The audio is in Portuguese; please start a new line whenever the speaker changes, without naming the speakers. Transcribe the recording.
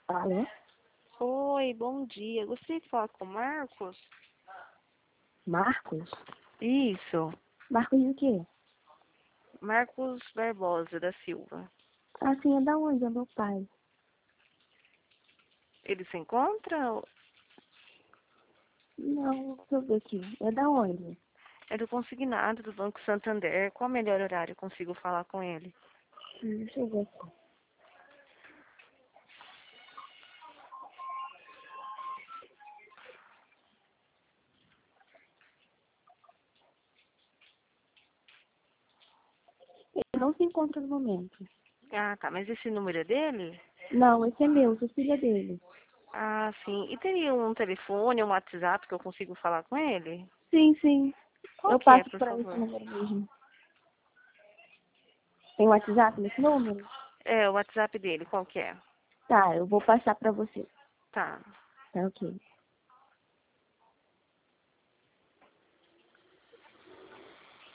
Alô?
Oi, bom dia. Gostaria de falar com o Marcos?
Marcos?
Isso,
Marcos do quê?
Marcos Barbosa da Silva.
Ah, sim, é da onde? É meu pai.
Ele se encontra?
Não, deixa eu ver aqui. É da onde?
É do consignado do Banco Santander. Qual o melhor horário eu consigo falar com ele?
Deixa eu ver aqui. Ele não se encontra no momento.
Ah, tá. Mas esse número é dele?
Não, esse é meu, sou filha dele.
Ah, sim. E teria um telefone, um WhatsApp que eu consigo falar com ele?
Sim, sim.
Qual
Eu
que é,
passo
por
para esse
favor?
número mesmo. Tem WhatsApp nesse número?
É, o WhatsApp dele, qual que é?
Tá, eu vou passar para você.
Tá.
Tá, ok.